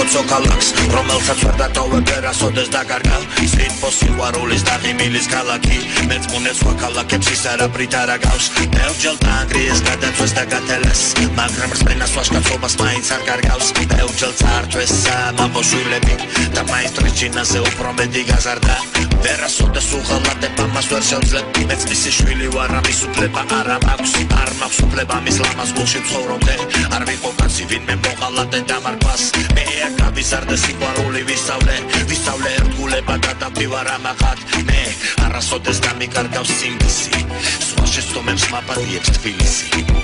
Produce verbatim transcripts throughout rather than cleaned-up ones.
ცოცო ქალაქს რომელსაც ვერ დატოვებ ვერასოდეს დაკარგავ სიტყვა სიყვარულის და ღიმილის ქალაქი მეწმუნე სხვა ქალაქებს ის არაფრით არ აგავს ბევრჯერ დაანგრიეს გადაწვეს და გათელეს მაგრამ რწმენას ვაშკაცობას მაინც არ კარგავს ბევრჯერ წაართვეს მამბოშვილები და მაინც თრიჩინაზე უფრო მეტი გაზარდა ვერასოდეს უღალატებ ამას ვერ შევძლებ მეც მისი შვილი ვარ ამის უფლება არ მაქვს არ მაქვს უფლება მის ლამაზ გულში ცხოვრობდე არ ვიყო კაცი ვინმე მოღალატე დამარქვას მე არ გავიზარდე სიყვარული ვისწავლე ვისწავლე ერთგულება და დავდივარ ამახად მე არასოდეს დამიკარგავს სიმდისი სხვა შეცდომებს მაპატიებს თბილისი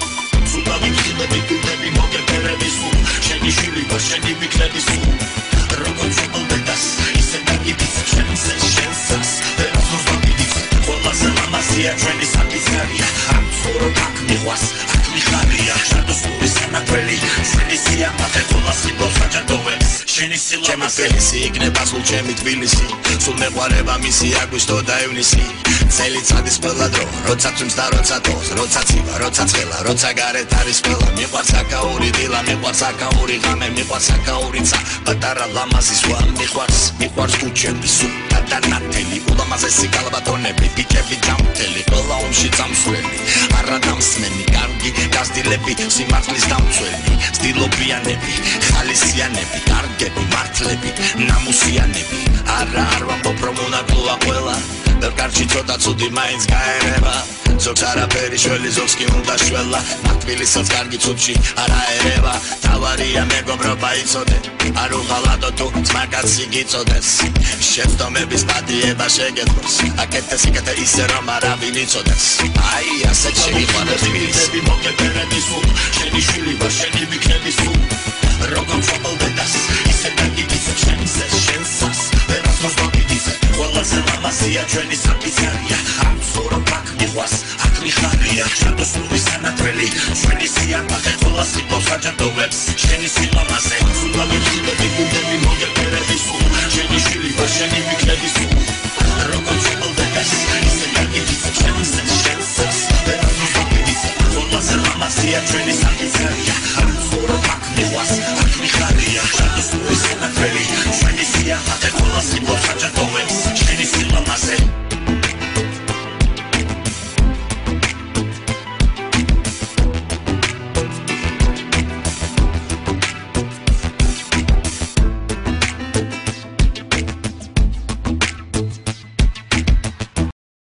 სულა ვიქილები თუნები მოგებერები სულ შენი შვილი ვარ შენი ვიქლები სულ როგორც უყოლდებას ისე დაგიბიც შენს შენსას ვერასდროს დავიდიცე ყველაზე ლამაზია ჩვენი საკისარია ამ ცხოვრობ აქ მიყვას აქ მიხარია შადოსნური სანაკველი შენი სიამაყე ყველა სიტყვას აჯადოვებს შენი სილამაზე თბილისი იქნება სულ ჩემი თბილისი სულ მეყვარება მისი აგვისტო და ივნისი წელიწადის ყველა დრო როცა წვიმს და როცა თოვს როცა ცივა როცა ცხელა როცა გარეთ არის ყველა მიყვარს აკაური დილა მიყვარს აკაური ღამე მიყვარს აკაური ცა პატარა ლამაზი სხვა მიყვარს მიყვარს კუჩები სუპა და ნათელი ულამაზესი გალბატონები ბიჭები ჯამთელი ყველა ომში წამსვლელი არა დამსმენი კარგი გაზდილები სიმართლის დამცველი სტილობიანები ხალისიანები კარგები მართლები ნამუსიანები არა არ ვამბობ რომ უნაკლოა ყველა ვერ კარჩი ცოტა ცუდი მაინც გაერება ზოგს არაფერი შველი ზოგს კი უნდა შველა თბილისსაც კარგი ცუდში არა ერევა თავარია მეგობრობა იცოდე არ უღალატო თუ ძმაკაცი გიწოდეს შეცდომების პატიება შეგეძლოს აკეთე სიკეთე ისე რომ არავინ იცოდეს აი ასეთ შეგიყვანებს თბილისი მოგებერები სულ შენი შვილი ვარ შენი ვიქნები სულ როგორც უყოლდებას ისე დაგიდიცე შენს შენსას ვერასდროს დავიდიცე ყველაზე ლამაზია ჩვენი საკისარია ამ ცხოვრობ აქ მიყვას აქ მიხარია შადოსნური სანაკველი ჩვენი სიამაყე ყველა სიტყვას აჯადოვებს შენი სილამაზე სულა ვიქილები თუნები